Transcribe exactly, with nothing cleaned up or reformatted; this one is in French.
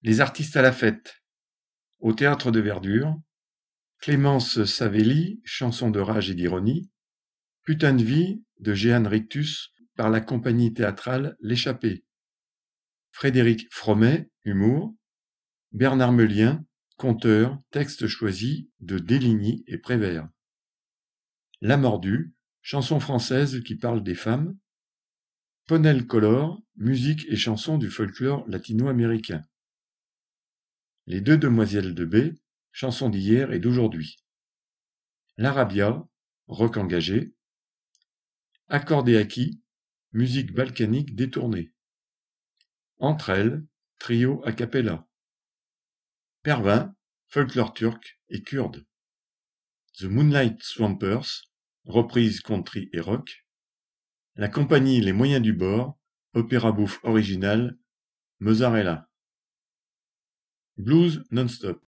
Les artistes à la fête. Au Théâtre de Verdure, Clémence Savelli, chanson de rage et d'ironie, Putain de vie de Jehan Rictus par la compagnie théâtrale L'Échappée, Frédéric Fromet, humour, Bernard Meulien, conteur, texte choisi de Deligny et Prévert. La Mordue, chanson française qui parle des femmes, Ponel Color, musique et chansons du folklore latino-américain. Les deux demoiselles de B, chansons d'hier et d'aujourd'hui. L'Arabia, rock engagé. Accordéaki, musique balkanique détournée. Entre elles, trio a cappella. Pervin, folklore turc et kurde. The Moonlight Swampers, reprise country et rock. La compagnie Les Moyens du Bord, opéra bouffe original, mozzarella. Blues non-stop.